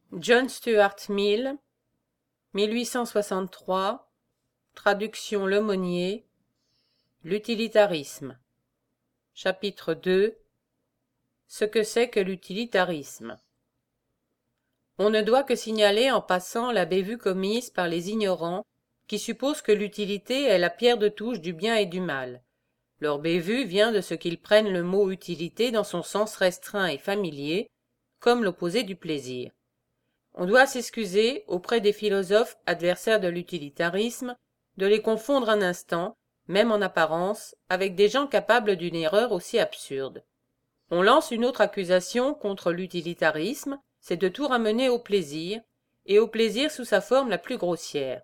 John Stuart Mill, 1863, traduction Lemonnier, l'utilitarisme. Chapitre 2. Ce que c'est que l'utilitarisme. On ne doit que signaler en passant la bévue commise par les ignorants qui supposent que l'utilité est la pierre de touche du bien et du mal. Leur bévue vient de ce qu'ils prennent le mot utilité dans son sens restreint et familier, comme l'opposé du plaisir. On doit s'excuser auprès des philosophes adversaires de l'utilitarisme de les confondre un instant, même en apparence, avec des gens capables d'une erreur aussi absurde. On lance une autre accusation contre l'utilitarisme, c'est de tout ramener au plaisir, et au plaisir sous sa forme la plus grossière.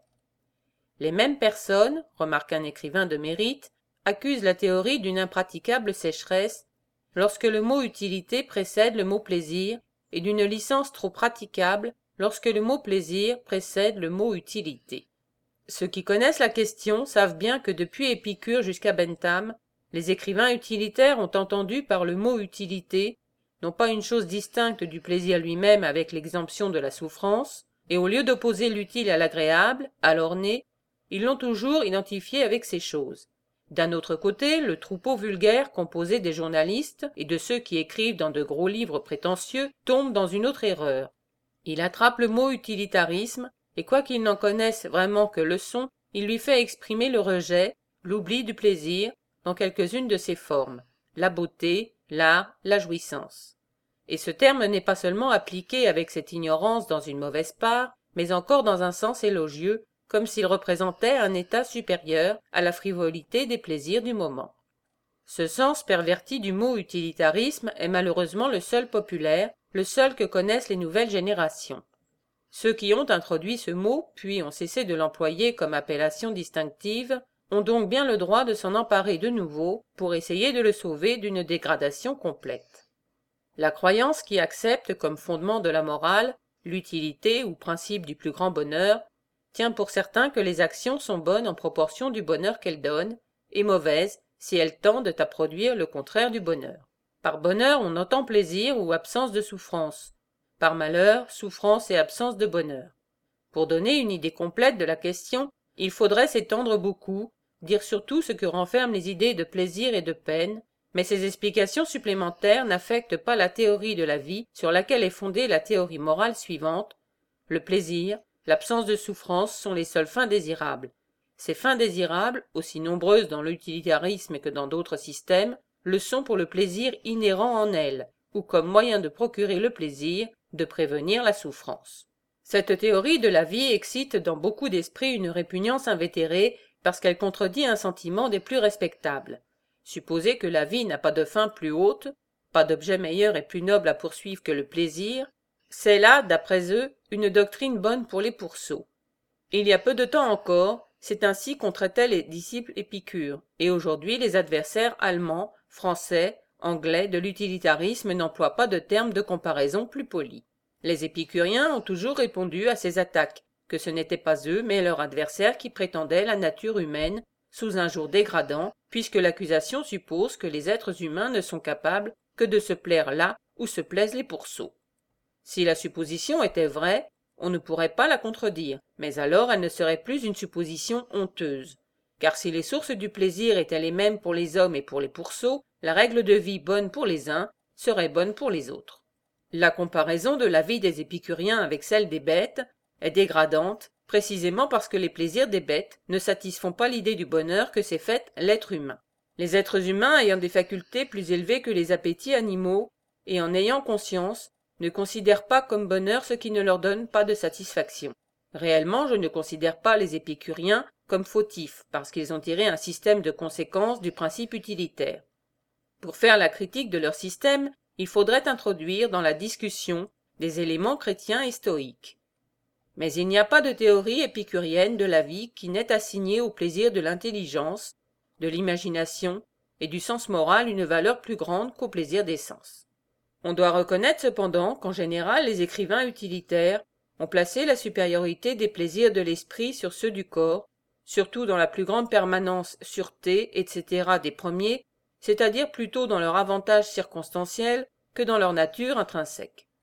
Les mêmes personnes, remarque un écrivain de mérite, accusent la théorie d'une impraticable sécheresse lorsque le mot utilité précède le mot plaisir, et d'une licence trop praticable lorsque le mot plaisir précède le mot utilité. Ceux qui connaissent la question savent bien que depuis Épicure jusqu'à Bentham, les écrivains utilitaires ont entendu par le mot utilité non pas une chose distincte du plaisir lui-même avec l'exemption de la souffrance, et au lieu d'opposer l'utile à l'agréable, à l'orné, ils l'ont toujours identifié avec ces choses. D'un autre côté, le troupeau vulgaire composé des journalistes et de ceux qui écrivent dans de gros livres prétentieux tombe dans une autre erreur. Il attrape le mot utilitarisme, et quoiqu'il n'en connaisse vraiment que le son, il lui fait exprimer le rejet, l'oubli du plaisir, dans quelques-unes de ses formes, la beauté, l'art, la jouissance. Et ce terme n'est pas seulement appliqué avec cette ignorance dans une mauvaise part, mais encore dans un sens élogieux, comme s'il représentait un état supérieur à la frivolité des plaisirs du moment. Ce sens perverti du mot utilitarisme est malheureusement le seul populaire, le seul que connaissent les nouvelles générations. Ceux qui ont introduit ce mot, puis ont cessé de l'employer comme appellation distinctive, ont donc bien le droit de s'en emparer de nouveau pour essayer de le sauver d'une dégradation complète. La croyance qui accepte comme fondement de la morale l'utilité ou principe du plus grand bonheur tient pour certain que les actions sont bonnes en proportion du bonheur qu'elles donnent, et mauvaises si elles tendent à produire le contraire du bonheur. Par bonheur, on entend plaisir ou absence de souffrance. Par malheur, souffrance et absence de bonheur. Pour donner une idée complète de la question, il faudrait s'étendre beaucoup, dire surtout ce que renferment les idées de plaisir et de peine, mais ces explications supplémentaires n'affectent pas la théorie de la vie sur laquelle est fondée la théorie morale suivante. Le plaisir, l'absence de souffrance sont les seules fins désirables. Ces fins désirables, aussi nombreuses dans l'utilitarisme que dans d'autres systèmes, le sont pour le plaisir inhérent en elles, ou comme moyen de procurer le plaisir, de prévenir la souffrance. Cette théorie de la vie excite dans beaucoup d'esprits une répugnance invétérée parce qu'elle contredit un sentiment des plus respectables. Supposer que la vie n'a pas de fin plus haute, pas d'objet meilleur et plus noble à poursuivre que le plaisir, c'est là, d'après eux, une doctrine bonne pour les pourceaux. Il y a peu de temps encore, c'est ainsi qu'on traitait les disciples Épicure, et aujourd'hui les adversaires allemands, français, anglais de l'utilitarisme n'emploient pas de termes de comparaison plus polis. Les épicuriens ont toujours répondu à ces attaques, que ce n'était pas eux mais leurs adversaires qui prétendaient la nature humaine sous un jour dégradant, puisque l'accusation suppose que les êtres humains ne sont capables que de se plaire là où se plaisent les pourceaux. Si la supposition était vraie, on ne pourrait pas la contredire, mais alors elle ne serait plus une supposition honteuse. Car si les sources du plaisir étaient les mêmes pour les hommes et pour les pourceaux, la règle de vie bonne pour les uns serait bonne pour les autres. La comparaison de la vie des épicuriens avec celle des bêtes est dégradante, précisément parce que les plaisirs des bêtes ne satisfont pas l'idée du bonheur que s'est faite l'être humain. Les êtres humains ayant des facultés plus élevées que les appétits animaux, et en ayant conscience, ne considèrent pas comme bonheur ce qui ne leur donne pas de satisfaction. Réellement, je ne considère pas les épicuriens comme fautifs, parce qu'ils ont tiré un système de conséquences du principe utilitaire. Pour faire la critique de leur système, il faudrait introduire dans la discussion des éléments chrétiens et stoïques. Mais il n'y a pas de théorie épicurienne de la vie qui n'ait assigné au plaisir de l'intelligence, de l'imagination et du sens moral une valeur plus grande qu'au plaisir des sens. On doit reconnaître cependant qu'en général les écrivains utilitaires ont placé la supériorité des plaisirs de l'esprit sur ceux du corps, surtout dans la plus grande permanence, sûreté, etc. des premiers, c'est-à-dire plutôt dans leur avantage circonstanciel que dans leur nature intrinsèque.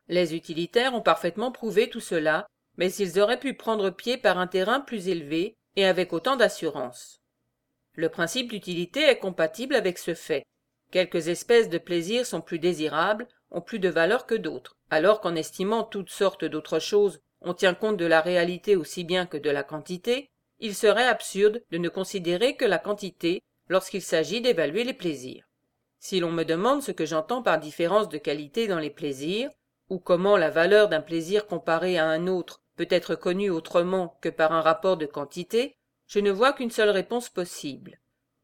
Les utilitaires ont parfaitement prouvé tout cela, mais ils auraient pu prendre pied par un terrain plus élevé et avec autant d'assurance. Le principe d'utilité est compatible avec ce fait. Quelques espèces de plaisirs sont plus désirables, ont plus de valeur que d'autres, alors qu'en estimant toutes sortes d'autres choses, on tient compte de la réalité aussi bien que de la quantité, il serait absurde de ne considérer que la quantité lorsqu'il s'agit d'évaluer les plaisirs. Si l'on me demande ce que j'entends par différence de qualité dans les plaisirs, ou comment la valeur d'un plaisir comparé à un autre peut être connue autrement que par un rapport de quantité, je ne vois qu'une seule réponse possible.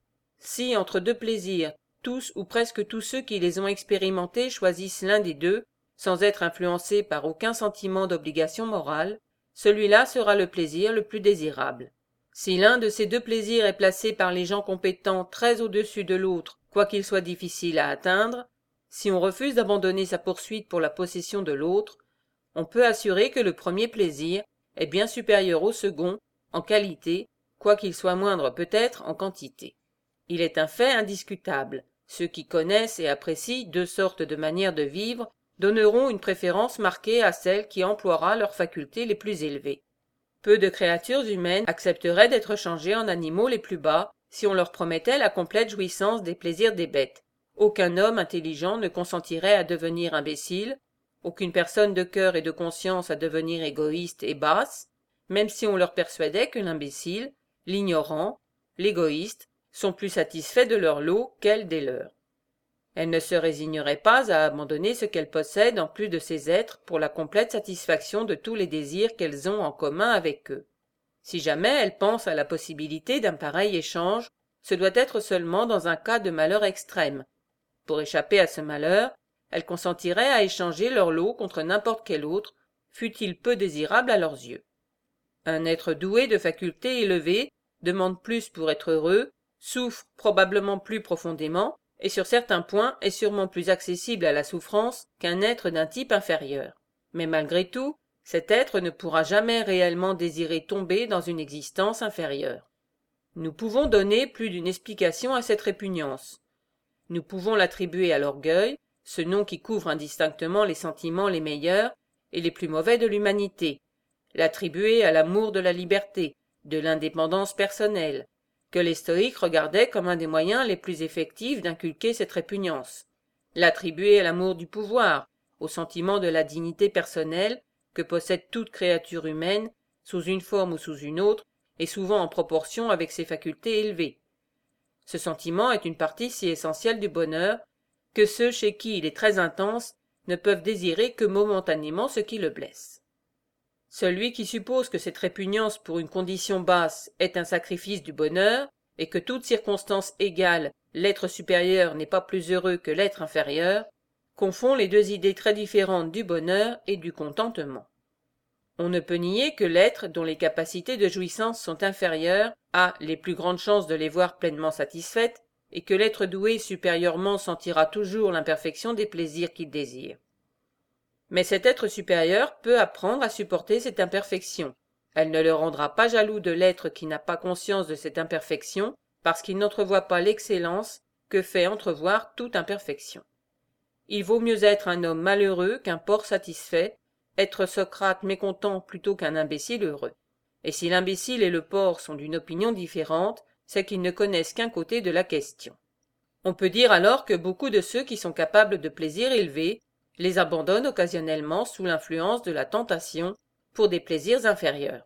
Si, entre deux plaisirs, tous ou presque tous ceux qui les ont expérimentés choisissent l'un des deux, sans être influencés par aucun sentiment d'obligation morale, celui-là sera le plaisir le plus désirable. Si l'un de ces deux plaisirs est placé par les gens compétents très au-dessus de l'autre, quoiqu'il soit difficile à atteindre, si on refuse d'abandonner sa poursuite pour la possession de l'autre, on peut assurer que le premier plaisir est bien supérieur au second en qualité, quoiqu'il soit moindre peut-être en quantité. Il est un fait indiscutable. Ceux qui connaissent et apprécient deux sortes de manières de vivre donneront une préférence marquée à celle qui emploiera leurs facultés les plus élevées. Peu de créatures humaines accepteraient d'être changées en animaux les plus bas si on leur promettait la complète jouissance des plaisirs des bêtes. Aucun homme intelligent ne consentirait à devenir imbécile, aucune personne de cœur et de conscience à devenir égoïste et basse, même si on leur persuadait que l'imbécile, l'ignorant, l'égoïste sont plus satisfaits de leur lot qu'elles des leurs. Elles ne se résigneraient pas à abandonner ce qu'elles possèdent en plus de ces êtres pour la complète satisfaction de tous les désirs qu'elles ont en commun avec eux. Si jamais elles pensent à la possibilité d'un pareil échange, ce doit être seulement dans un cas de malheur extrême. Pour échapper à ce malheur, elles consentiraient à échanger leur lot contre n'importe quel autre, fût-il peu désirable à leurs yeux. Un être doué de facultés élevées demande plus pour être heureux, souffre probablement plus profondément, et sur certains points est sûrement plus accessible à la souffrance qu'un être d'un type inférieur. Mais malgré tout, cet être ne pourra jamais réellement désirer tomber dans une existence inférieure. Nous pouvons donner plus d'une explication à cette répugnance. Nous pouvons l'attribuer à l'orgueil, ce nom qui couvre indistinctement les sentiments les meilleurs et les plus mauvais de l'humanité, l'attribuer à l'amour de la liberté, de l'indépendance personnelle, que les stoïques regardaient comme un des moyens les plus effectifs d'inculquer cette répugnance, l'attribuer à l'amour du pouvoir, au sentiment de la dignité personnelle que possède toute créature humaine, sous une forme ou sous une autre, et souvent en proportion avec ses facultés élevées. Ce sentiment est une partie si essentielle du bonheur que ceux chez qui il est très intense ne peuvent désirer que momentanément ce qui le blesse. Celui qui suppose que cette répugnance pour une condition basse est un sacrifice du bonheur, et que toute circonstance égale, l'être supérieur n'est pas plus heureux que l'être inférieur, confond les deux idées très différentes du bonheur et du contentement. On ne peut nier que l'être dont les capacités de jouissance sont inférieures a les plus grandes chances de les voir pleinement satisfaites, et que l'être doué supérieurement sentira toujours l'imperfection des plaisirs qu'il désire. Mais cet être supérieur peut apprendre à supporter cette imperfection. Elle ne le rendra pas jaloux de l'être qui n'a pas conscience de cette imperfection, parce qu'il n'entrevoit pas l'excellence que fait entrevoir toute imperfection. Il vaut mieux être un homme malheureux qu'un porc satisfait, être Socrate mécontent plutôt qu'un imbécile heureux. Et si l'imbécile et le porc sont d'une opinion différente, c'est qu'ils ne connaissent qu'un côté de la question. On peut dire alors que beaucoup de ceux qui sont capables de plaisirs élevés les abandonnent occasionnellement sous l'influence de la tentation pour des plaisirs inférieurs.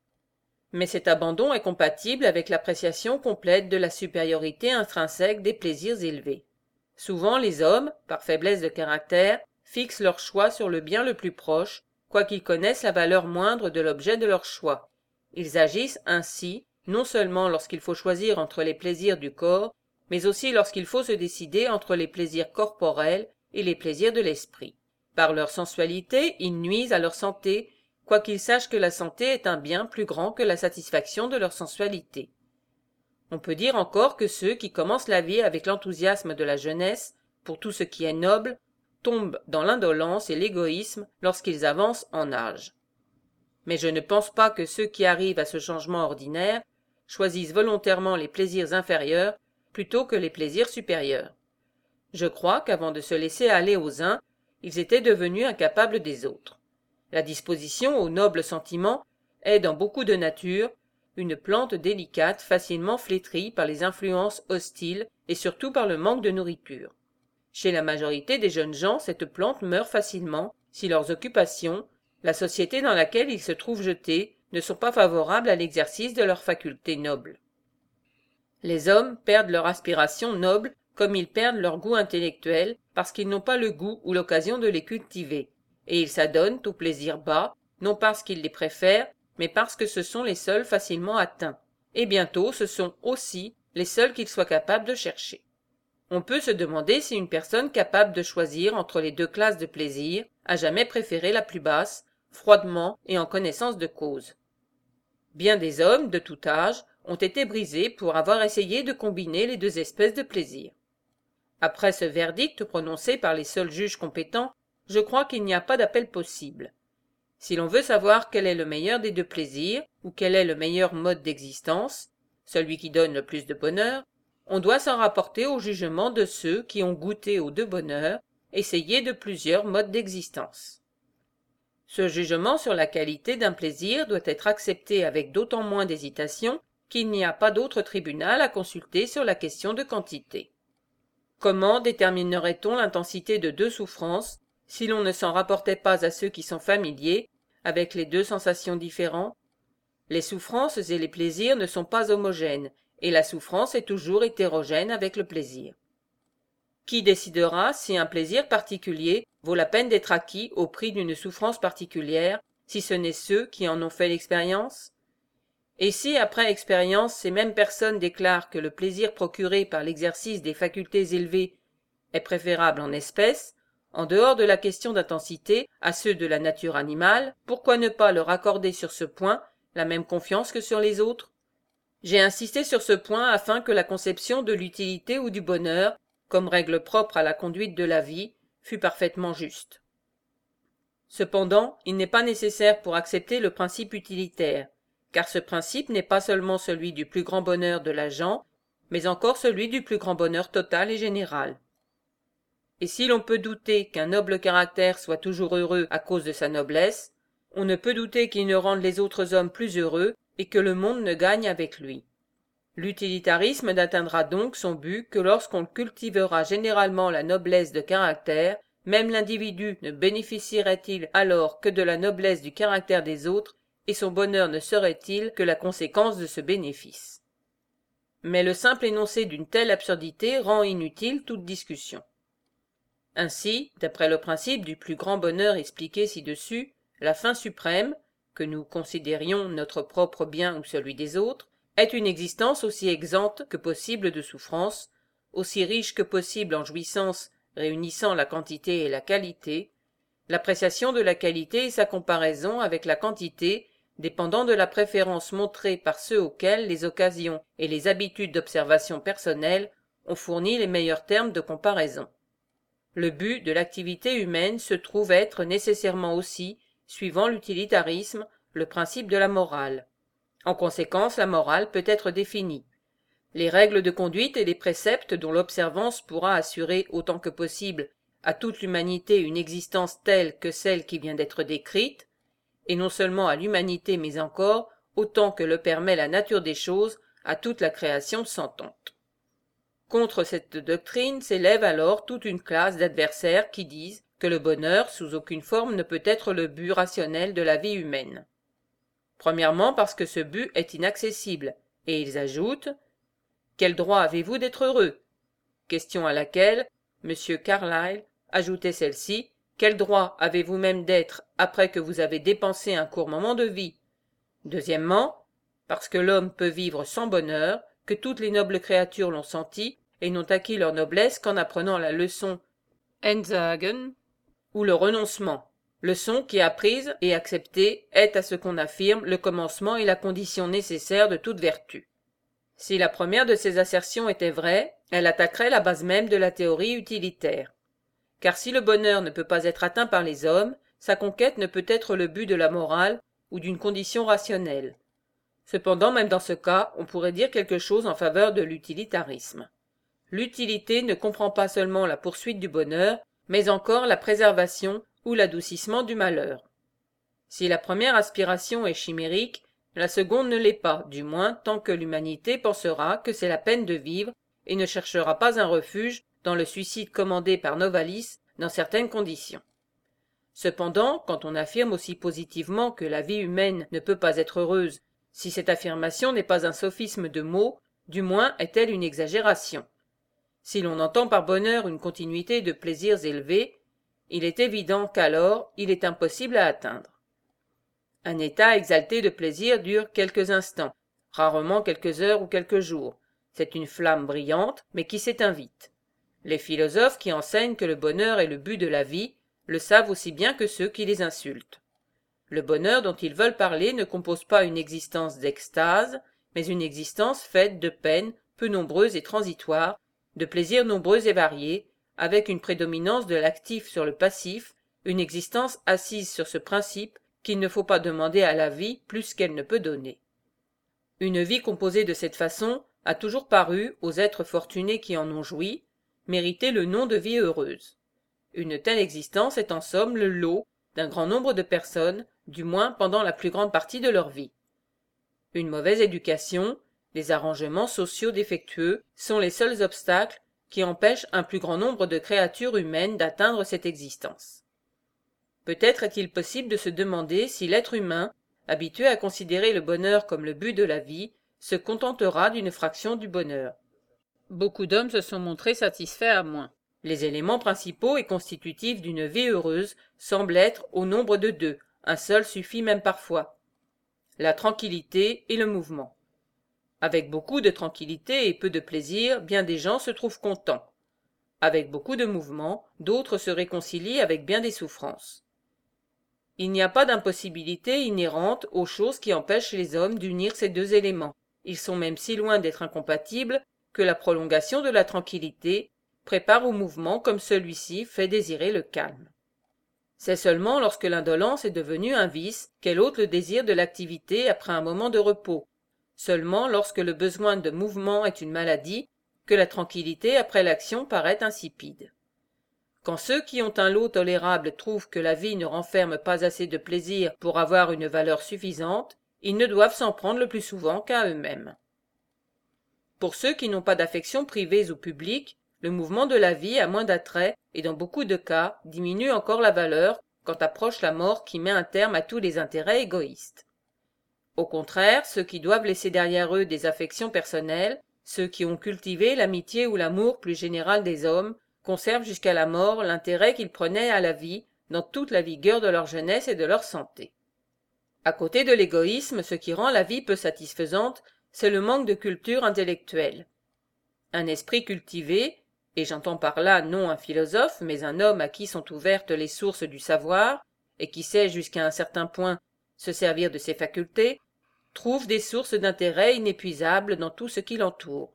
Mais cet abandon est compatible avec l'appréciation complète de la supériorité intrinsèque des plaisirs élevés. Souvent les hommes, par faiblesse de caractère, fixent leur choix sur le bien le plus proche, quoiqu'ils connaissent la valeur moindre de l'objet de leur choix. Ils agissent ainsi, non seulement lorsqu'il faut choisir entre les plaisirs du corps, mais aussi lorsqu'il faut se décider entre les plaisirs corporels et les plaisirs de l'esprit. Par leur sensualité, ils nuisent à leur santé, quoiqu'ils sachent que la santé est un bien plus grand que la satisfaction de leur sensualité. On peut dire encore que ceux qui commencent la vie avec l'enthousiasme de la jeunesse, pour tout ce qui est noble, tombent dans l'indolence et l'égoïsme lorsqu'ils avancent en âge. Mais je ne pense pas que ceux qui arrivent à ce changement ordinaire choisissent volontairement les plaisirs inférieurs plutôt que les plaisirs supérieurs. Je crois qu'avant de se laisser aller aux uns, ils étaient devenus incapables des autres. La disposition aux nobles sentiments est, dans beaucoup de natures, une plante délicate facilement flétrie par les influences hostiles et surtout par le manque de nourriture. Chez la majorité des jeunes gens, cette plante meurt facilement si leurs occupations, la société dans laquelle ils se trouvent jetés, ne sont pas favorables à l'exercice de leurs facultés nobles. Les hommes perdent leur aspiration noble comme ils perdent leur goût intellectuel parce qu'ils n'ont pas le goût ou l'occasion de les cultiver, et ils s'adonnent aux plaisirs bas, non parce qu'ils les préfèrent, mais parce que ce sont les seuls facilement atteints, et bientôt ce sont aussi les seuls qu'ils soient capables de chercher. On peut se demander si une personne capable de choisir entre les deux classes de plaisir a jamais préféré la plus basse, froidement et en connaissance de cause. Bien des hommes, de tout âge, ont été brisés pour avoir essayé de combiner les deux espèces de plaisir. Après ce verdict prononcé par les seuls juges compétents, je crois qu'il n'y a pas d'appel possible. Si l'on veut savoir quel est le meilleur des deux plaisirs, ou quel est le meilleur mode d'existence, celui qui donne le plus de bonheur, on doit s'en rapporter au jugement de ceux qui ont goûté aux deux bonheurs, essayé de plusieurs modes d'existence. Ce jugement sur la qualité d'un plaisir doit être accepté avec d'autant moins d'hésitation qu'il n'y a pas d'autre tribunal à consulter sur la question de quantité. Comment déterminerait-on l'intensité de deux souffrances si l'on ne s'en rapportait pas à ceux qui sont familiers avec les deux sensations différentes? Les souffrances et les plaisirs ne sont pas homogènes, et la souffrance est toujours hétérogène avec le plaisir. Qui décidera si un plaisir particulier vaut la peine d'être acquis au prix d'une souffrance particulière, si ce n'est ceux qui en ont fait l'expérience? Et si, après expérience, ces mêmes personnes déclarent que le plaisir procuré par l'exercice des facultés élevées est préférable en espèces, en dehors de la question d'intensité, à ceux de la nature animale, pourquoi ne pas leur accorder sur ce point la même confiance que sur les autres? J'ai insisté sur ce point afin que la conception de l'utilité ou du bonheur, comme règle propre à la conduite de la vie, fût parfaitement juste. Cependant, il n'est pas nécessaire pour accepter le principe utilitaire, car ce principe n'est pas seulement celui du plus grand bonheur de l'agent, mais encore celui du plus grand bonheur total et général. Et si l'on peut douter qu'un noble caractère soit toujours heureux à cause de sa noblesse, on ne peut douter qu'il ne rende les autres hommes plus heureux et que le monde ne gagne avec lui. L'utilitarisme n'atteindra donc son but que lorsqu'on cultivera généralement la noblesse de caractère, même l'individu ne bénéficierait-il alors que de la noblesse du caractère des autres, et son bonheur ne serait-il que la conséquence de ce bénéfice. Mais le simple énoncé d'une telle absurdité rend inutile toute discussion. Ainsi, d'après le principe du plus grand bonheur expliqué ci-dessus, la fin suprême, que nous considérions notre propre bien ou celui des autres, est une existence aussi exempte que possible de souffrance, aussi riche que possible en jouissances réunissant la quantité et la qualité, l'appréciation de la qualité et sa comparaison avec la quantité dépendant de la préférence montrée par ceux auxquels les occasions et les habitudes d'observation personnelle ont fourni les meilleurs termes de comparaison. Le but de l'activité humaine se trouve être nécessairement aussi, suivant l'utilitarisme, le principe de la morale. En conséquence, la morale peut être définie. Les règles de conduite et les préceptes dont l'observance pourra assurer autant que possible à toute l'humanité une existence telle que celle qui vient d'être décrite, et non seulement à l'humanité mais encore, autant que le permet la nature des choses, à toute la création sentante. Contre cette doctrine s'élève alors toute une classe d'adversaires qui disent que le bonheur, sous aucune forme, ne peut être le but rationnel de la vie humaine. Premièrement parce que ce but est inaccessible, et ils ajoutent « Quel droit avez-vous d'être heureux ?» Question à laquelle M. Carlyle ajoutait celle-ci « Quel droit avez-vous même d'être après que vous avez dépensé un court moment de vie ?» Deuxièmement, parce que l'homme peut vivre sans bonheur, que toutes les nobles créatures l'ont senti et n'ont acquis leur noblesse qu'en apprenant la leçon Entsagen ou le renoncement, leçon qui apprise et acceptée est à ce qu'on affirme le commencement et la condition nécessaire de toute vertu. Si la première de ces assertions était vraie, elle attaquerait la base même de la théorie utilitaire. Car si le bonheur ne peut pas être atteint par les hommes, sa conquête ne peut être le but de la morale ou d'une condition rationnelle. Cependant, même dans ce cas, on pourrait dire quelque chose en faveur de l'utilitarisme. L'utilité ne comprend pas seulement la poursuite du bonheur, mais encore la préservation ou l'adoucissement du malheur. Si la première aspiration est chimérique, la seconde ne l'est pas, du moins tant que l'humanité pensera que c'est la peine de vivre et ne cherchera pas un refuge dans le suicide commandé par Novalis dans certaines conditions. Cependant, quand on affirme aussi positivement que la vie humaine ne peut pas être heureuse, si cette affirmation n'est pas un sophisme de mots, du moins est-elle une exagération. Si l'on entend par bonheur une continuité de plaisirs élevés, il est évident qu'alors il est impossible à atteindre. Un état exalté de plaisir dure quelques instants, rarement quelques heures ou quelques jours. C'est une flamme brillante, mais qui s'éteint vite. Les philosophes qui enseignent que le bonheur est le but de la vie le savent aussi bien que ceux qui les insultent. Le bonheur dont ils veulent parler ne compose pas une existence d'extase, mais une existence faite de peines peu nombreuses et transitoires, de plaisirs nombreux et variés, avec une prédominance de l'actif sur le passif, une existence assise sur ce principe qu'il ne faut pas demander à la vie plus qu'elle ne peut donner. Une vie composée de cette façon a toujours paru, aux êtres fortunés qui en ont joui, mériter le nom de vie heureuse. Une telle existence est en somme le lot d'un grand nombre de personnes, du moins pendant la plus grande partie de leur vie. Une mauvaise éducation, des arrangements sociaux défectueux sont les seuls obstacles qui empêchent un plus grand nombre de créatures humaines d'atteindre cette existence. Peut-être est-il possible de se demander si l'être humain, habitué à considérer le bonheur comme le but de la vie, se contentera d'une fraction du bonheur. Beaucoup d'hommes se sont montrés satisfaits à moins. Les éléments principaux et constitutifs d'une vie heureuse semblent être au nombre de deux, un seul suffit même parfois: la tranquillité et le mouvement. Avec beaucoup de tranquillité et peu de plaisir, bien des gens se trouvent contents. Avec beaucoup de mouvement, d'autres se réconcilient avec bien des souffrances. Il n'y a pas d'impossibilité inhérente aux choses qui empêchent les hommes d'unir ces deux éléments. Ils sont même si loin d'être incompatibles que la prolongation de la tranquillité prépare au mouvement comme celui-ci fait désirer le calme. C'est seulement lorsque l'indolence est devenue un vice qu'elle ôte le désir de l'activité après un moment de repos, seulement lorsque le besoin de mouvement est une maladie que la tranquillité après l'action paraît insipide. Quand ceux qui ont un lot tolérable trouvent que la vie ne renferme pas assez de plaisir pour avoir une valeur suffisante, ils ne doivent s'en prendre le plus souvent qu'à eux-mêmes. Pour ceux qui n'ont pas d'affections privées ou publiques, le mouvement de la vie a moins d'attrait et dans beaucoup de cas diminue encore la valeur quand approche la mort qui met un terme à tous les intérêts égoïstes. Au contraire, ceux qui doivent laisser derrière eux des affections personnelles, ceux qui ont cultivé l'amitié ou l'amour plus général des hommes, conservent jusqu'à la mort l'intérêt qu'ils prenaient à la vie dans toute la vigueur de leur jeunesse et de leur santé. À côté de l'égoïsme, ce qui rend la vie peu satisfaisante, c'est le manque de culture intellectuelle. Un esprit cultivé, et j'entends par là non un philosophe, mais un homme à qui sont ouvertes les sources du savoir, et qui sait jusqu'à un certain point se servir de ses facultés, trouve des sources d'intérêt inépuisables dans tout ce qui l'entoure.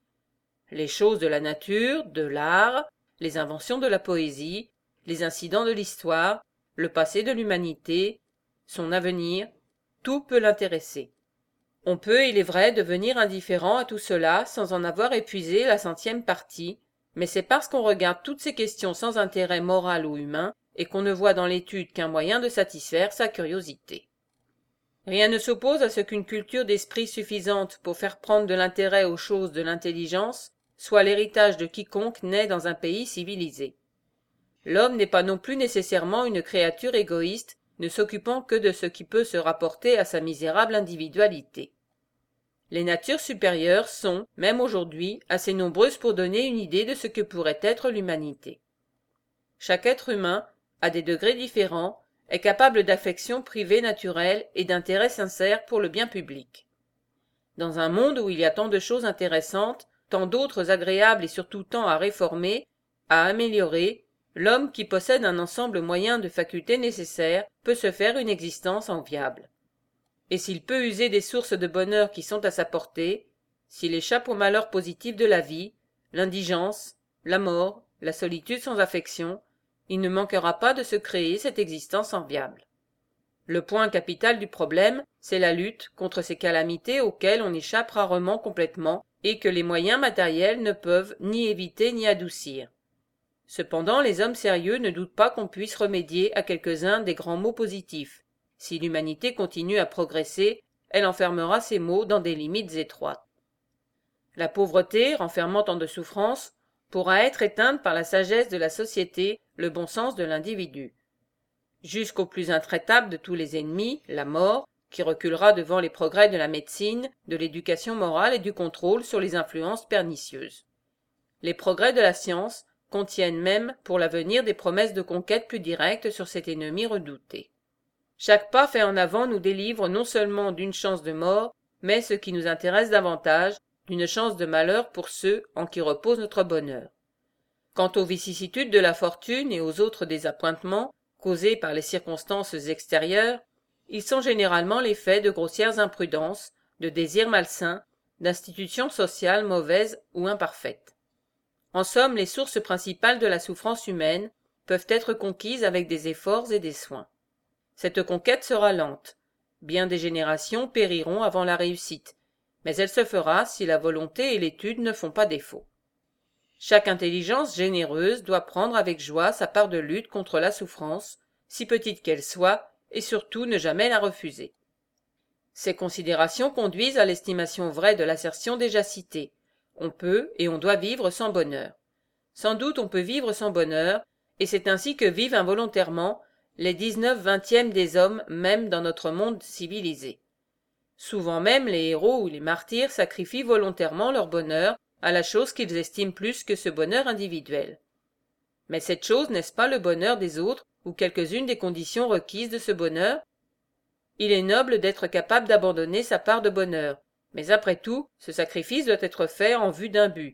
Les choses de la nature, de l'art, les inventions de la poésie, les incidents de l'histoire, le passé de l'humanité, son avenir, tout peut l'intéresser. On peut, il est vrai, devenir indifférent à tout cela sans en avoir épuisé la centième partie, mais c'est parce qu'on regarde toutes ces questions sans intérêt moral ou humain et qu'on ne voit dans l'étude qu'un moyen de satisfaire sa curiosité. Rien ne s'oppose à ce qu'une culture d'esprit suffisante pour faire prendre de l'intérêt aux choses de l'intelligence soit l'héritage de quiconque naît dans un pays civilisé. L'homme n'est pas non plus nécessairement une créature égoïste, ne s'occupant que de ce qui peut se rapporter à sa misérable individualité. Les natures supérieures sont, même aujourd'hui, assez nombreuses pour donner une idée de ce que pourrait être l'humanité. Chaque être humain, à des degrés différents, est capable d'affections privées naturelles et d'intérêts sincères pour le bien public. Dans un monde où il y a tant de choses intéressantes, tant d'autres agréables et surtout tant à réformer, à améliorer, l'homme qui possède un ensemble moyen de facultés nécessaires peut se faire une existence enviable. Et s'il peut user des sources de bonheur qui sont à sa portée, s'il échappe aux malheurs positifs de la vie, l'indigence, la mort, la solitude sans affection, il ne manquera pas de se créer cette existence enviable. Le point capital du problème, c'est la lutte contre ces calamités auxquelles on échappe rarement complètement et que les moyens matériels ne peuvent ni éviter ni adoucir. Cependant, les hommes sérieux ne doutent pas qu'on puisse remédier à quelques-uns des grands maux positifs. Si l'humanité continue à progresser, elle enfermera ces maux dans des limites étroites. La pauvreté, renfermant tant de souffrances, pourra être éteinte par la sagesse de la société, le bon sens de l'individu. Jusqu'au plus intraitable de tous les ennemis, la mort, qui reculera devant les progrès de la médecine, de l'éducation morale et du contrôle sur les influences pernicieuses. Les progrès de la science contiennent même pour l'avenir des promesses de conquête plus directes sur cet ennemi redouté. Chaque pas fait en avant nous délivre non seulement d'une chance de mort, mais, ce qui nous intéresse davantage, d'une chance de malheur pour ceux en qui repose notre bonheur. Quant aux vicissitudes de la fortune et aux autres désappointements causés par les circonstances extérieures, ils sont généralement l'effet de grossières imprudences, de désirs malsains, d'institutions sociales mauvaises ou imparfaites. En somme, les sources principales de la souffrance humaine peuvent être conquises avec des efforts et des soins. Cette conquête sera lente. Bien des générations périront avant la réussite, mais elle se fera si la volonté et l'étude ne font pas défaut. Chaque intelligence généreuse doit prendre avec joie sa part de lutte contre la souffrance, si petite qu'elle soit, et surtout ne jamais la refuser. Ces considérations conduisent à l'estimation vraie de l'assertion déjà citée. On peut et on doit vivre sans bonheur. Sans doute on peut vivre sans bonheur, et c'est ainsi que vivent involontairement les 19/20 des hommes même dans notre monde civilisé. Souvent même les héros ou les martyrs sacrifient volontairement leur bonheur à la chose qu'ils estiment plus que ce bonheur individuel. Mais cette chose n'est-ce pas le bonheur des autres ou quelques-unes des conditions requises de ce bonheur? Il est noble d'être capable d'abandonner sa part de bonheur, mais après tout, ce sacrifice doit être fait en vue d'un but.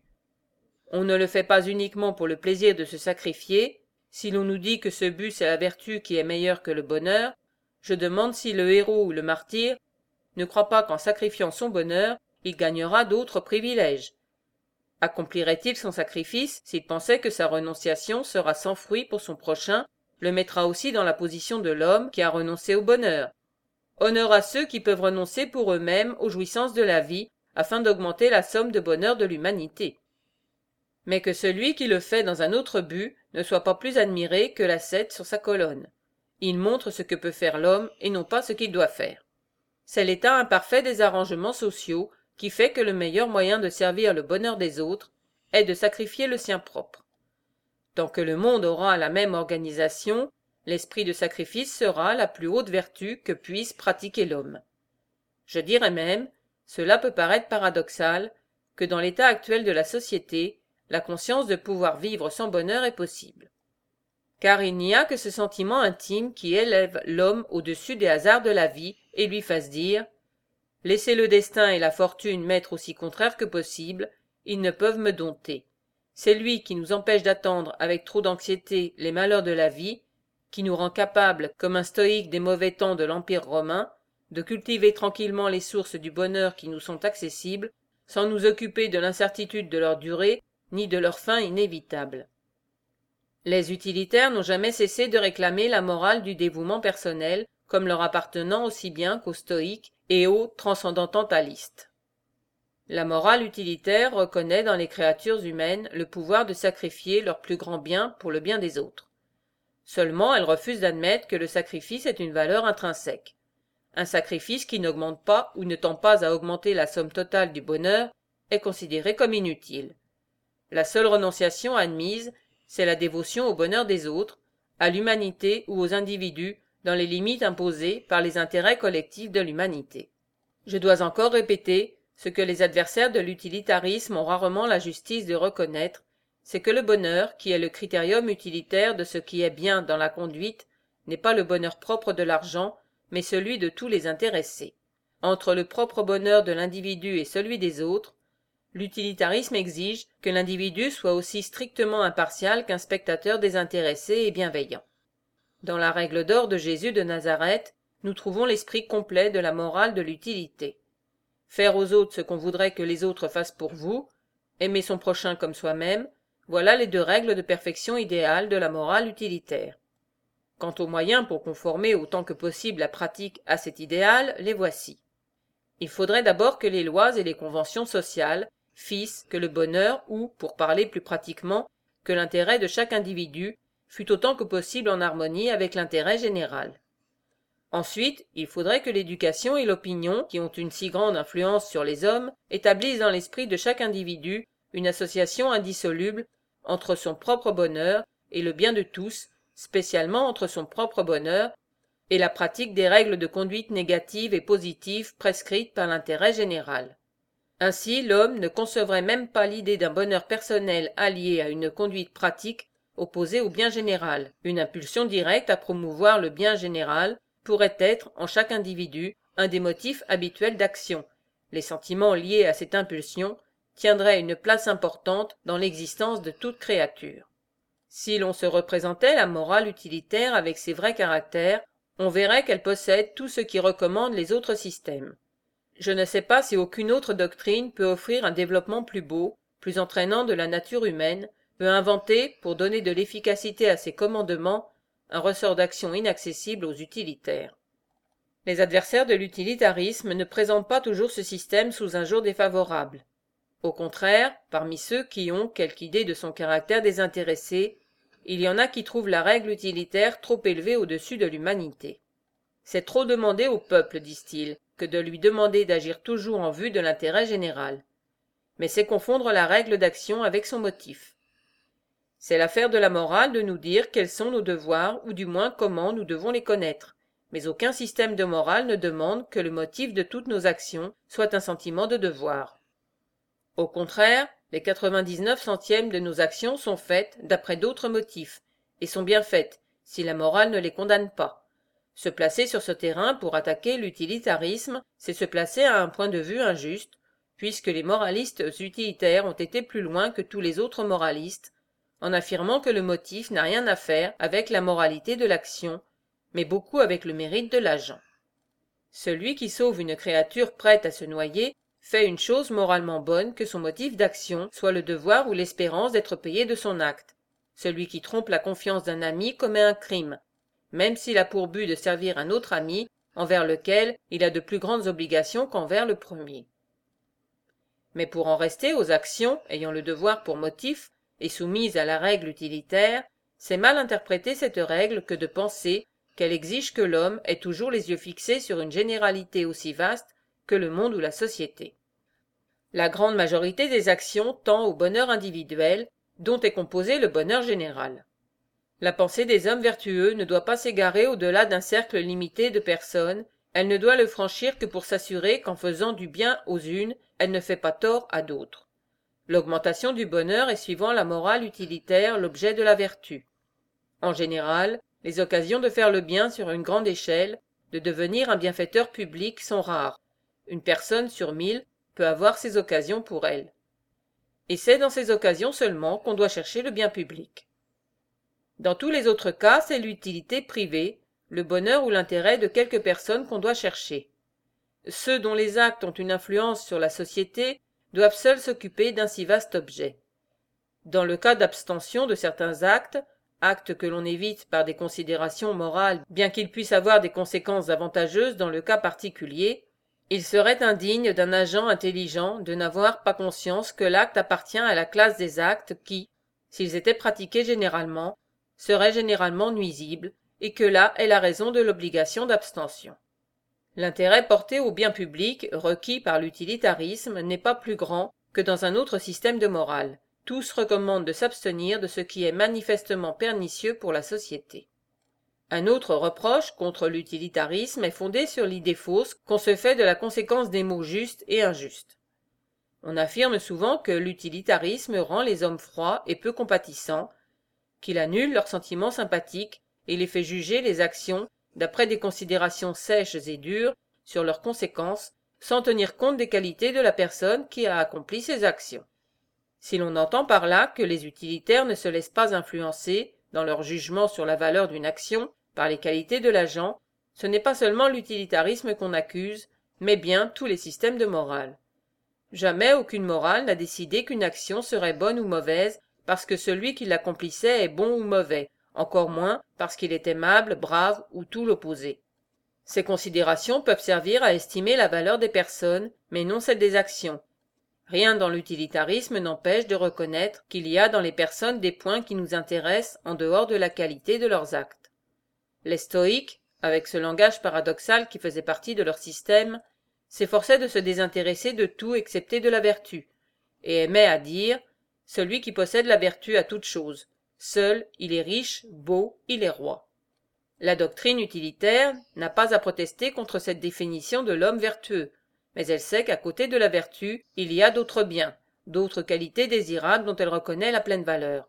On ne le fait pas uniquement pour le plaisir de se sacrifier. Si l'on nous dit que ce but c'est la vertu qui est meilleure que le bonheur, je demande si le héros ou le martyr ne croit pas qu'en sacrifiant son bonheur, il gagnera d'autres privilèges. Accomplirait-il son sacrifice s'il pensait que sa renonciation sera sans fruit pour son prochain, le mettra aussi dans la position de l'homme qui a renoncé au bonheur. Honneur à ceux qui peuvent renoncer pour eux-mêmes aux jouissances de la vie, afin d'augmenter la somme de bonheur de l'humanité. Mais que celui qui le fait dans un autre but ne soit pas plus admiré que l'ascète sur sa colonne. Il montre ce que peut faire l'homme et non pas ce qu'il doit faire. C'est l'état imparfait des arrangements sociaux qui fait que le meilleur moyen de servir le bonheur des autres est de sacrifier le sien propre. Tant que le monde aura la même organisation, l'esprit de sacrifice sera la plus haute vertu que puisse pratiquer l'homme. Je dirais même, cela peut paraître paradoxal, que dans l'état actuel de la société, la conscience de pouvoir vivre sans bonheur est possible. Car il n'y a que ce sentiment intime qui élève l'homme au-dessus des hasards de la vie et lui fasse dire « Laissez le destin et la fortune m'être aussi contraires que possible, ils ne peuvent me dompter. C'est lui qui nous empêche d'attendre avec trop d'anxiété les malheurs de la vie, qui nous rend capables, comme un stoïque des mauvais temps de l'Empire romain, de cultiver tranquillement les sources du bonheur qui nous sont accessibles, sans nous occuper de l'incertitude de leur durée ni de leur fin inévitable. » Les utilitaires n'ont jamais cessé de réclamer la morale du dévouement personnel comme leur appartenant aussi bien qu'aux stoïques et aux transcendantalistes. La morale utilitaire reconnaît dans les créatures humaines le pouvoir de sacrifier leur plus grand bien pour le bien des autres. Seulement elle refuse d'admettre que le sacrifice est une valeur intrinsèque. Un sacrifice qui n'augmente pas ou ne tend pas à augmenter la somme totale du bonheur est considéré comme inutile. La seule renonciation admise, c'est la dévotion au bonheur des autres, à l'humanité ou aux individus dans les limites imposées par les intérêts collectifs de l'humanité. Je dois encore répéter ce que les adversaires de l'utilitarisme ont rarement la justice de reconnaître, c'est que le bonheur, qui est le critérium utilitaire de ce qui est bien dans la conduite, n'est pas le bonheur propre de l'argent, mais celui de tous les intéressés. Entre le propre bonheur de l'individu et celui des autres, l'utilitarisme exige que l'individu soit aussi strictement impartial qu'un spectateur désintéressé et bienveillant. Dans la règle d'or de Jésus de Nazareth, nous trouvons l'esprit complet de la morale de l'utilité. Faire aux autres ce qu'on voudrait que les autres fassent pour vous, aimer son prochain comme soi-même, voilà les deux règles de perfection idéale de la morale utilitaire. Quant aux moyens pour conformer autant que possible la pratique à cet idéal, les voici. Il faudrait d'abord que les lois et les conventions sociales fissent que le bonheur ou, pour parler plus pratiquement, que l'intérêt de chaque individu fût autant que possible en harmonie avec l'intérêt général. Ensuite, il faudrait que l'éducation et l'opinion, qui ont une si grande influence sur les hommes, établissent dans l'esprit de chaque individu une association indissoluble entre son propre bonheur et le bien de tous, spécialement entre son propre bonheur et la pratique des règles de conduite négatives et positives prescrites par l'intérêt général. Ainsi, l'homme ne concevrait même pas l'idée d'un bonheur personnel allié à une conduite pratique opposée au bien général. Une impulsion directe à promouvoir le bien général pourrait être, en chaque individu, un des motifs habituels d'action. Les sentiments liés à cette impulsion tiendraient une place importante dans l'existence de toute créature. Si l'on se représentait la morale utilitaire avec ses vrais caractères, on verrait qu'elle possède tout ce qui recommande les autres systèmes. Je ne sais pas si aucune autre doctrine peut offrir un développement plus beau, plus entraînant de la nature humaine, peut inventer, pour donner de l'efficacité à ses commandements, un ressort d'action inaccessible aux utilitaires. Les adversaires de l'utilitarisme ne présentent pas toujours ce système sous un jour défavorable. Au contraire, parmi ceux qui ont quelque idée de son caractère désintéressé, il y en a qui trouvent la règle utilitaire trop élevée au-dessus de l'humanité. C'est trop demander au peuple, disent-ils, que de lui demander d'agir toujours en vue de l'intérêt général. Mais c'est confondre la règle d'action avec son motif. C'est l'affaire de la morale de nous dire quels sont nos devoirs, ou du moins comment nous devons les connaître. Mais aucun système de morale ne demande que le motif de toutes nos actions soit un sentiment de devoir. Au contraire, les 99 centièmes de nos actions sont faites d'après d'autres motifs, et sont bien faites, si la morale ne les condamne pas. Se placer sur ce terrain pour attaquer l'utilitarisme, c'est se placer à un point de vue injuste, puisque les moralistes utilitaires ont été plus loin que tous les autres moralistes, en affirmant que le motif n'a rien à faire avec la moralité de l'action, mais beaucoup avec le mérite de l'agent. Celui qui sauve une créature prête à se noyer fait une chose moralement bonne que son motif d'action soit le devoir ou l'espérance d'être payé de son acte. Celui qui trompe la confiance d'un ami commet un crime, même s'il a pour but de servir un autre ami envers lequel il a de plus grandes obligations qu'envers le premier. Mais pour en rester aux actions ayant le devoir pour motif et soumises à la règle utilitaire, c'est mal interpréter cette règle que de penser qu'elle exige que l'homme ait toujours les yeux fixés sur une généralité aussi vaste que le monde ou la société. La grande majorité des actions tend au bonheur individuel, dont est composé le bonheur général. La pensée des hommes vertueux ne doit pas s'égarer au-delà d'un cercle limité de personnes, elle ne doit le franchir que pour s'assurer qu'en faisant du bien aux unes, elle ne fait pas tort à d'autres. L'augmentation du bonheur est suivant la morale utilitaire l'objet de la vertu. En général, les occasions de faire le bien sur une grande échelle, de devenir un bienfaiteur public sont rares. Une personne sur 1000 peut avoir ces occasions pour elle. Et c'est dans ces occasions seulement qu'on doit chercher le bien public. Dans tous les autres cas, c'est l'utilité privée, le bonheur ou l'intérêt de quelques personnes qu'on doit chercher. Ceux dont les actes ont une influence sur la société doivent seuls s'occuper d'un si vaste objet. Dans le cas d'abstention de certains actes que l'on évite par des considérations morales, bien qu'ils puissent avoir des conséquences avantageuses dans le cas particulier, il serait indigne d'un agent intelligent de n'avoir pas conscience que l'acte appartient à la classe des actes qui, s'ils étaient pratiqués généralement, seraient généralement nuisibles, et que là est la raison de l'obligation d'abstention. L'intérêt porté au bien public, requis par l'utilitarisme, n'est pas plus grand que dans un autre système de morale. Tous recommandent de s'abstenir de ce qui est manifestement pernicieux pour la société. Un autre reproche contre l'utilitarisme est fondé sur l'idée fausse qu'on se fait de la conséquence des mots justes et injustes. On affirme souvent que l'utilitarisme rend les hommes froids et peu compatissants, qu'il annule leurs sentiments sympathiques et les fait juger les actions d'après des considérations sèches et dures sur leurs conséquences, sans tenir compte des qualités de la personne qui a accompli ces actions. Si l'on entend par là que les utilitaires ne se laissent pas influencer, dans leur jugement sur la valeur d'une action, par les qualités de l'agent, ce n'est pas seulement l'utilitarisme qu'on accuse, mais bien tous les systèmes de morale. Jamais aucune morale n'a décidé qu'une action serait bonne ou mauvaise parce que celui qui l'accomplissait est bon ou mauvais, encore moins parce qu'il est aimable, brave ou tout l'opposé. Ces considérations peuvent servir à estimer la valeur des personnes, mais non celle des actions. Rien dans l'utilitarisme n'empêche de reconnaître qu'il y a dans les personnes des points qui nous intéressent en dehors de la qualité de leurs actes. Les stoïques, avec ce langage paradoxal qui faisait partie de leur système, s'efforçaient de se désintéresser de tout excepté de la vertu, et aimaient à dire « Celui qui possède la vertu a toute chose. Seul, il est riche, beau, il est roi. » La doctrine utilitaire n'a pas à protester contre cette définition de l'homme vertueux, mais elle sait qu'à côté de la vertu, il y a d'autres biens, d'autres qualités désirables dont elle reconnaît la pleine valeur.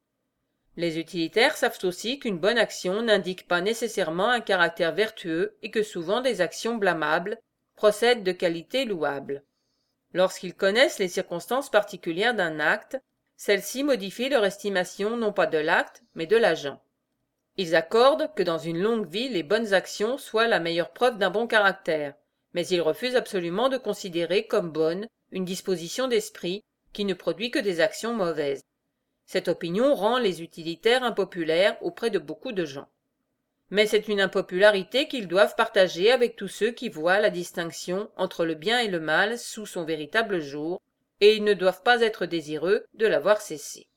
Les utilitaires savent aussi qu'une bonne action n'indique pas nécessairement un caractère vertueux et que souvent des actions blâmables procèdent de qualités louables. Lorsqu'ils connaissent les circonstances particulières d'un acte, celles-ci modifient leur estimation non pas de l'acte, mais de l'agent. Ils accordent que dans une longue vie les bonnes actions soient la meilleure preuve d'un bon caractère, mais ils refusent absolument de considérer comme bonne une disposition d'esprit qui ne produit que des actions mauvaises. Cette opinion rend les utilitaires impopulaires auprès de beaucoup de gens. Mais c'est une impopularité qu'ils doivent partager avec tous ceux qui voient la distinction entre le bien et le mal sous son véritable jour, et ils ne doivent pas être désireux de la voir cesser.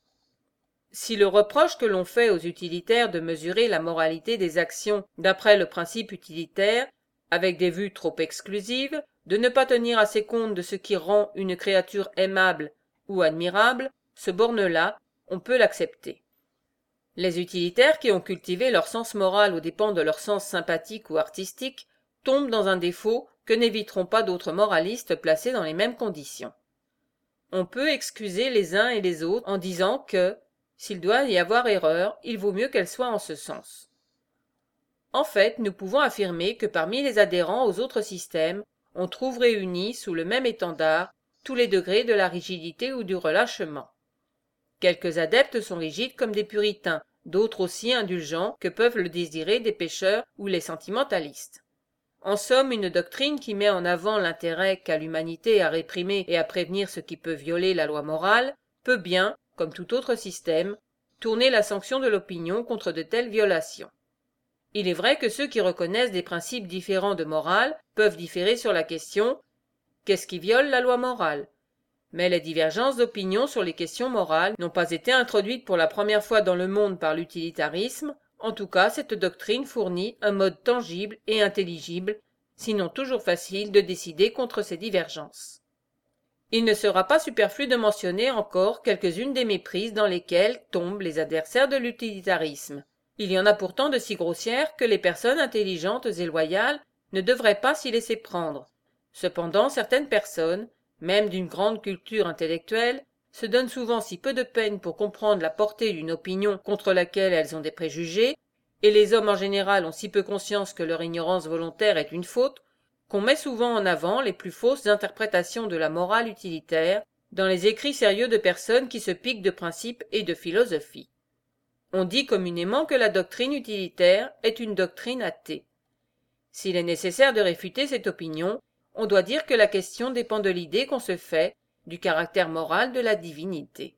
Si le reproche que l'on fait aux utilitaires de mesurer la moralité des actions d'après le principe utilitaire, avec des vues trop exclusives, de ne pas tenir assez compte de ce qui rend une créature aimable ou admirable, se borne là, on peut l'accepter. Les utilitaires qui ont cultivé leur sens moral aux dépens de leur sens sympathique ou artistique tombent dans un défaut que n'éviteront pas d'autres moralistes placés dans les mêmes conditions. On peut excuser les uns et les autres en disant que, s'il doit y avoir erreur, il vaut mieux qu'elle soit en ce sens. En fait, nous pouvons affirmer que parmi les adhérents aux autres systèmes, on trouve réunis sous le même étendard tous les degrés de la rigidité ou du relâchement. Quelques adeptes sont rigides comme des puritains, d'autres aussi indulgents que peuvent le désirer des pécheurs ou les sentimentalistes. En somme, une doctrine qui met en avant l'intérêt qu'a l'humanité à réprimer et à prévenir ce qui peut violer la loi morale, peut bien, comme tout autre système, tourner la sanction de l'opinion contre de telles violations. Il est vrai que ceux qui reconnaissent des principes différents de morale peuvent différer sur la question « Qu'est-ce qui viole la loi morale ?» Mais les divergences d'opinion sur les questions morales n'ont pas été introduites pour la première fois dans le monde par l'utilitarisme. En tout cas, cette doctrine fournit un mode tangible et intelligible, sinon toujours facile, de décider contre ces divergences. Il ne sera pas superflu de mentionner encore quelques-unes des méprises dans lesquelles tombent les adversaires de l'utilitarisme. Il y en a pourtant de si grossières que les personnes intelligentes et loyales ne devraient pas s'y laisser prendre. Cependant, certaines personnes, même d'une grande culture intellectuelle, se donnent souvent si peu de peine pour comprendre la portée d'une opinion contre laquelle elles ont des préjugés, et les hommes en général ont si peu conscience que leur ignorance volontaire est une faute, qu'on met souvent en avant les plus fausses interprétations de la morale utilitaire dans les écrits sérieux de personnes qui se piquent de principes et de philosophie. On dit communément que la doctrine utilitaire est une doctrine athée. S'il est nécessaire de réfuter cette opinion, on doit dire que la question dépend de l'idée qu'on se fait du caractère moral de la divinité.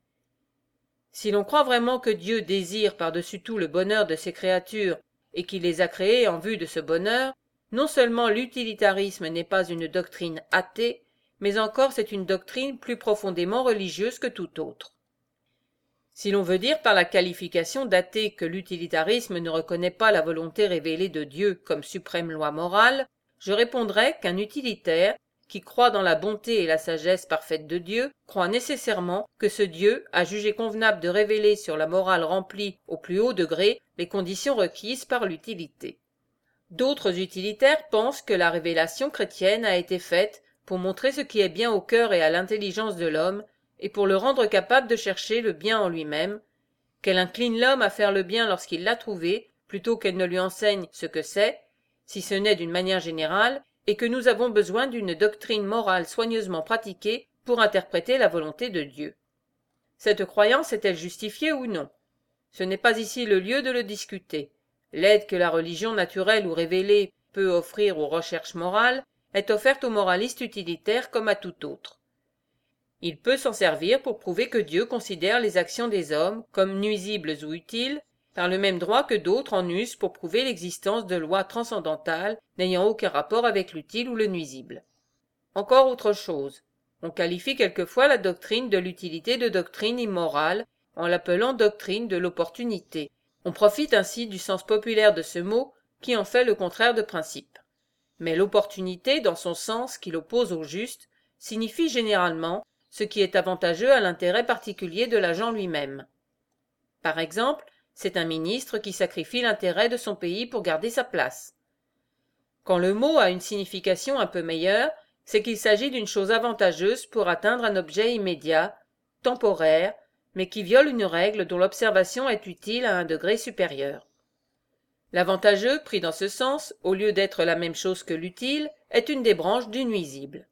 Si l'on croit vraiment que Dieu désire par-dessus tout le bonheur de ses créatures et qu'il les a créées en vue de ce bonheur, non seulement l'utilitarisme n'est pas une doctrine athée, mais encore c'est une doctrine plus profondément religieuse que toute autre. Si l'on veut dire par la qualification d'athée que l'utilitarisme ne reconnaît pas la volonté révélée de Dieu comme suprême loi morale, je répondrai qu'un utilitaire, qui croit dans la bonté et la sagesse parfaite de Dieu, croit nécessairement que ce Dieu a jugé convenable de révéler sur la morale remplie au plus haut degré les conditions requises par l'utilité. D'autres utilitaires pensent que la révélation chrétienne a été faite pour montrer ce qui est bien au cœur et à l'intelligence de l'homme, et pour le rendre capable de chercher le bien en lui-même, qu'elle incline l'homme à faire le bien lorsqu'il l'a trouvé, plutôt qu'elle ne lui enseigne ce que c'est, si ce n'est d'une manière générale, et que nous avons besoin d'une doctrine morale soigneusement pratiquée pour interpréter la volonté de Dieu. Cette croyance est-elle justifiée ou non? Ce n'est pas ici le lieu de le discuter. L'aide que la religion naturelle ou révélée peut offrir aux recherches morales est offerte aux moralistes utilitaires comme à tout autre. Il peut s'en servir pour prouver que Dieu considère les actions des hommes comme nuisibles ou utiles, par le même droit que d'autres en usent pour prouver l'existence de lois transcendantales n'ayant aucun rapport avec l'utile ou le nuisible. Encore autre chose. On qualifie quelquefois la doctrine de l'utilité de doctrine immorale, en l'appelant doctrine de l'opportunité. On profite ainsi du sens populaire de ce mot, qui en fait le contraire de principe. Mais l'opportunité, dans son sens qui l'oppose au juste, signifie généralement ce qui est avantageux à l'intérêt particulier de l'agent lui-même. Par exemple, c'est un ministre qui sacrifie l'intérêt de son pays pour garder sa place. Quand le mot a une signification un peu meilleure, c'est qu'il s'agit d'une chose avantageuse pour atteindre un objet immédiat, temporaire, mais qui viole une règle dont l'observation est utile à un degré supérieur. L'avantageux, pris dans ce sens, au lieu d'être la même chose que l'utile, est une des branches du nuisible.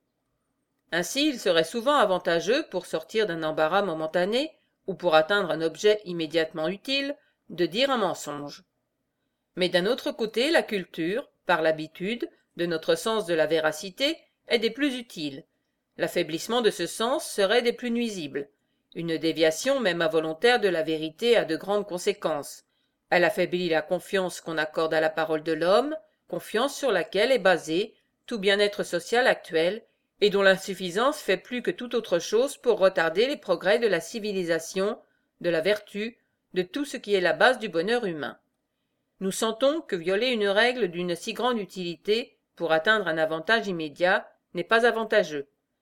Ainsi, il serait souvent avantageux, pour sortir d'un embarras momentané, ou pour atteindre un objet immédiatement utile, de dire un mensonge. Mais d'un autre côté, la culture, par l'habitude, de notre sens de la véracité, est des plus utiles. L'affaiblissement de ce sens serait des plus nuisibles. Une déviation, même involontaire, de la vérité a de grandes conséquences. Elle affaiblit la confiance qu'on accorde à la parole de l'homme, confiance sur laquelle est basé tout bien-être social actuel, et dont l'insuffisance fait plus que toute autre chose pour retarder les progrès de la civilisation, de la vertu, de tout ce qui est la base du bonheur humain. Nous sentons que violer une règle d'une si grande utilité pour atteindre un avantage immédiat n'est pas avantageux.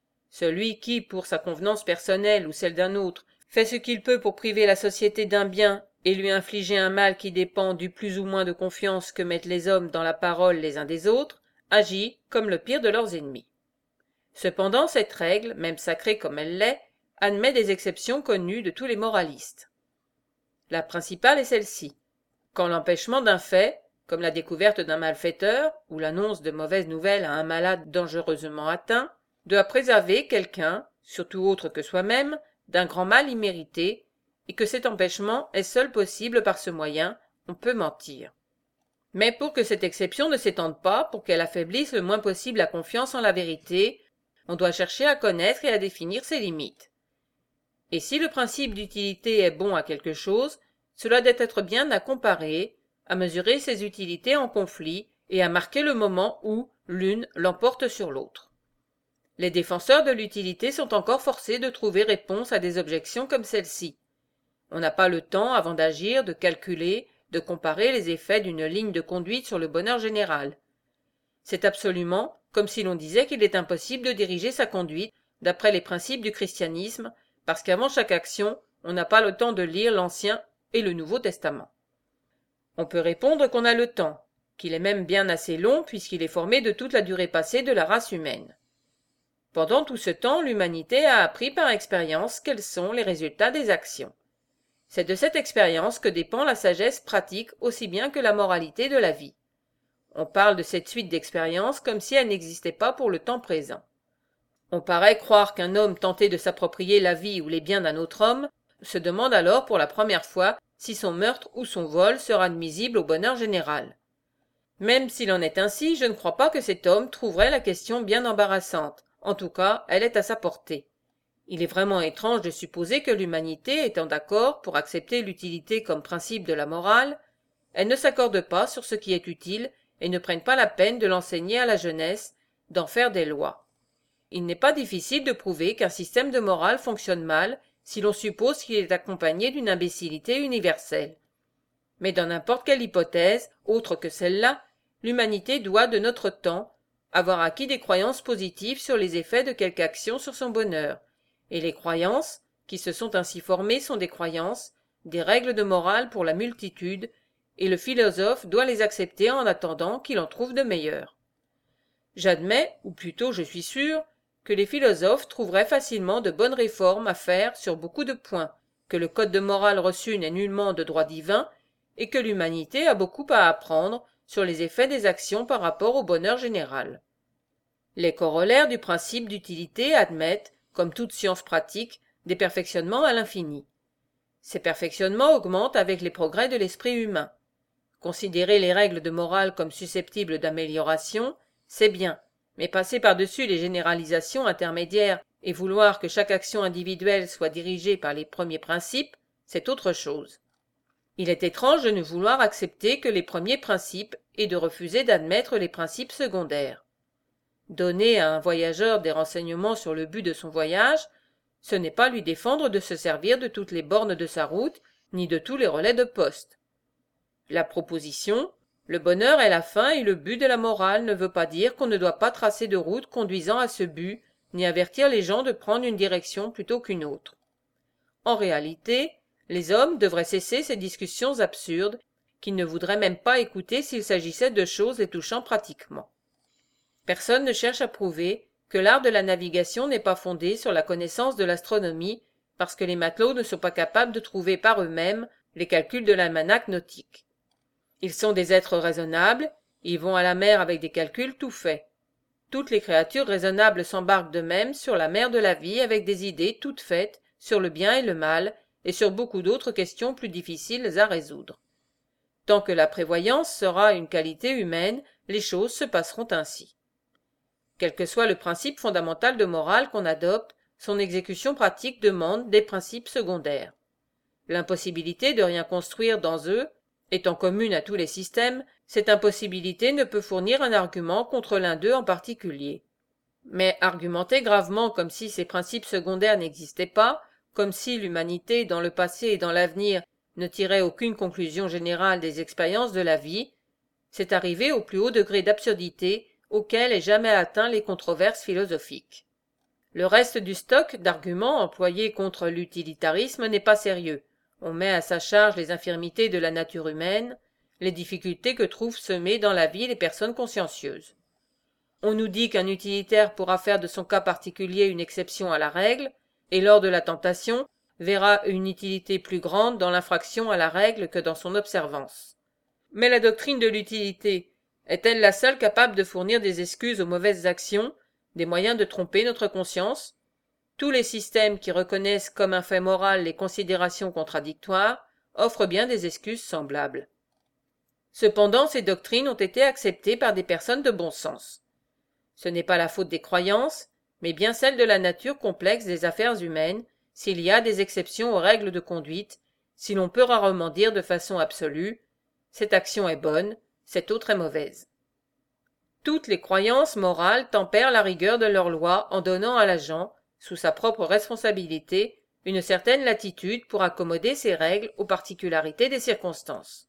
Celui qui, pour sa convenance personnelle ou celle d'un autre, fait ce qu'il peut pour priver la société d'un bien et lui infliger un mal qui dépend du plus ou moins de confiance que mettent les hommes dans la parole les uns des autres, agit comme le pire de leurs ennemis. Cependant, cette règle, même sacrée comme elle l'est, admet des exceptions connues de tous les moralistes. La principale est celle-ci. Quand l'empêchement d'un fait, comme la découverte d'un malfaiteur ou l'annonce de mauvaises nouvelles à un malade dangereusement atteint, doit préserver quelqu'un, surtout autre que soi-même, d'un grand mal immérité, et que cet empêchement est seul possible par ce moyen, on peut mentir. Mais pour que cette exception ne s'étende pas, pour qu'elle affaiblisse le moins possible la confiance en la vérité, on doit chercher à connaître et à définir ses limites. Et si le principe d'utilité est bon à quelque chose, cela doit être bien à comparer, à mesurer ses utilités en conflit et à marquer le moment où l'une l'emporte sur l'autre. Les défenseurs de l'utilité sont encore forcés de trouver réponse à des objections comme celle-ci. On n'a pas le temps, avant d'agir, de calculer, de comparer les effets d'une ligne de conduite sur le bonheur général. C'est absolument comme si l'on disait qu'il est impossible de diriger sa conduite d'après les principes du christianisme, parce qu'avant chaque action, on n'a pas le temps de lire l'Ancien et le Nouveau Testament. On peut répondre qu'on a le temps, qu'il est même bien assez long puisqu'il est formé de toute la durée passée de la race humaine. Pendant tout ce temps, l'humanité a appris par expérience quels sont les résultats des actions. C'est de cette expérience que dépend la sagesse pratique aussi bien que la moralité de la vie. On parle de cette suite d'expériences comme si elle n'existait pas pour le temps présent. On paraît croire qu'un homme tenté de s'approprier la vie ou les biens d'un autre homme se demande alors pour la première fois si son meurtre ou son vol sera nuisible au bonheur général. Même s'il en est ainsi, je ne crois pas que cet homme trouverait la question bien embarrassante. En tout cas, elle est à sa portée. Il est vraiment étrange de supposer que l'humanité, étant d'accord pour accepter l'utilité comme principe de la morale, elle ne s'accorde pas sur ce qui est utile et ne prenne pas la peine de l'enseigner à la jeunesse, d'en faire des lois. Il n'est pas difficile de prouver qu'un système de morale fonctionne mal si l'on suppose qu'il est accompagné d'une imbécilité universelle. Mais dans n'importe quelle hypothèse, autre que celle-là, l'humanité doit, de notre temps, avoir acquis des croyances positives sur les effets de quelque action sur son bonheur, et les croyances, qui se sont ainsi formées, sont des croyances, des règles de morale pour la multitude, et le philosophe doit les accepter en attendant qu'il en trouve de meilleures. J'admets, ou plutôt je suis sûr, que les philosophes trouveraient facilement de bonnes réformes à faire sur beaucoup de points, que le code de morale reçu n'est nullement de droit divin, et que l'humanité a beaucoup à apprendre sur les effets des actions par rapport au bonheur général. Les corollaires du principe d'utilité admettent, comme toute science pratique, des perfectionnements à l'infini. Ces perfectionnements augmentent avec les progrès de l'esprit humain. Considérer les règles de morale comme susceptibles d'amélioration, c'est bien, mais passer par-dessus les généralisations intermédiaires et vouloir que chaque action individuelle soit dirigée par les premiers principes, c'est autre chose. Il est étrange de ne vouloir accepter que les premiers principes et de refuser d'admettre les principes secondaires. Donner à un voyageur des renseignements sur le but de son voyage, ce n'est pas lui défendre de se servir de toutes les bornes de sa route, ni de tous les relais de poste. La proposition, le bonheur est la fin et le but de la morale ne veut pas dire qu'on ne doit pas tracer de route conduisant à ce but, ni avertir les gens de prendre une direction plutôt qu'une autre. En réalité, les hommes devraient cesser ces discussions absurdes, qu'ils ne voudraient même pas écouter s'il s'agissait de choses les touchant pratiquement. Personne ne cherche à prouver que l'art de la navigation n'est pas fondé sur la connaissance de l'astronomie, parce que les matelots ne sont pas capables de trouver par eux-mêmes les calculs de l'almanach nautique. Ils sont des êtres raisonnables, ils vont à la mer avec des calculs tout faits. Toutes les créatures raisonnables s'embarquent de même sur la mer de la vie avec des idées toutes faites sur le bien et le mal, et sur beaucoup d'autres questions plus difficiles à résoudre. Tant que la prévoyance sera une qualité humaine, les choses se passeront ainsi. Quel que soit le principe fondamental de morale qu'on adopte, son exécution pratique demande des principes secondaires. L'impossibilité de rien construire dans eux, étant commune à tous les systèmes, cette impossibilité ne peut fournir un argument contre l'un d'eux en particulier. Mais argumenter gravement comme si ces principes secondaires n'existaient pas, comme si l'humanité, dans le passé et dans l'avenir, ne tirait aucune conclusion générale des expériences de la vie, c'est arriver au plus haut degré d'absurdité auquel aient jamais atteint les controverses philosophiques. Le reste du stock d'arguments employés contre l'utilitarisme n'est pas sérieux. On met à sa charge les infirmités de la nature humaine, les difficultés que trouvent semées dans la vie les personnes consciencieuses. On nous dit qu'un utilitaire pourra faire de son cas particulier une exception à la règle, et lors de la tentation, verra une utilité plus grande dans l'infraction à la règle que dans son observance. Mais la doctrine de l'utilité est-elle la seule capable de fournir des excuses aux mauvaises actions, des moyens de tromper notre conscience? Tous les systèmes qui reconnaissent comme un fait moral les considérations contradictoires offrent bien des excuses semblables. Cependant, ces doctrines ont été acceptées par des personnes de bon sens. Ce n'est pas la faute des croyances, mais bien celle de la nature complexe des affaires humaines, s'il y a des exceptions aux règles de conduite, si l'on peut rarement dire de façon absolue « cette action est bonne, cette autre est mauvaise ». Toutes les croyances morales tempèrent la rigueur de leurs lois en donnant à l'agent, sous sa propre responsabilité, une certaine latitude pour accommoder ces règles aux particularités des circonstances.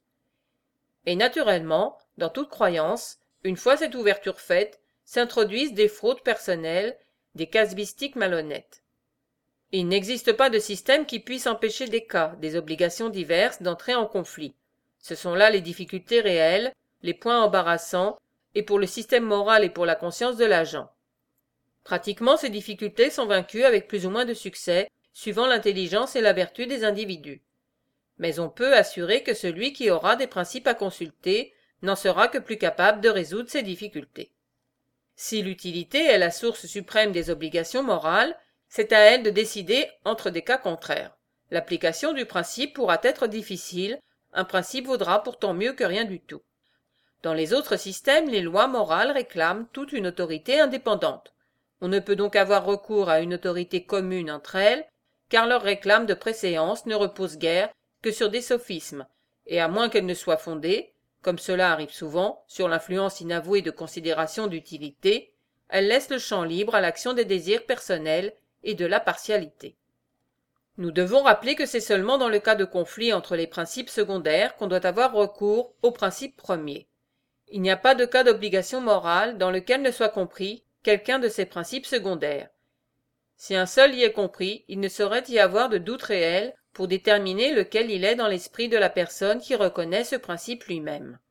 Et naturellement, dans toute croyance, une fois cette ouverture faite, s'introduisent des fraudes personnelles, des casuistiques malhonnêtes. Il n'existe pas de système qui puisse empêcher des cas, des obligations diverses d'entrer en conflit. Ce sont là les difficultés réelles, les points embarrassants, et pour le système moral et pour la conscience de l'agent. Pratiquement, ces difficultés sont vaincues avec plus ou moins de succès, suivant l'intelligence et la vertu des individus. Mais on peut assurer que celui qui aura des principes à consulter n'en sera que plus capable de résoudre ces difficultés. Si l'utilité est la source suprême des obligations morales, c'est à elle de décider entre des cas contraires. L'application du principe pourra être difficile, un principe vaudra pourtant mieux que rien du tout. Dans les autres systèmes, les lois morales réclament toute une autorité indépendante. On ne peut donc avoir recours à une autorité commune entre elles, car leur réclame de préséance ne repose guère que sur des sophismes, et à moins qu'elles ne soient fondées, comme cela arrive souvent, sur l'influence inavouée de considérations d'utilité, elles laissent le champ libre à l'action des désirs personnels et de la partialité. Nous devons rappeler que c'est seulement dans le cas de conflit entre les principes secondaires qu'on doit avoir recours aux principes premiers. Il n'y a pas de cas d'obligation morale dans lequel ne soit compris quelqu'un de ces principes secondaires. Si un seul y est compris, il ne saurait y avoir de doute réel pour déterminer lequel il est dans l'esprit de la personne qui reconnaît ce principe lui-même.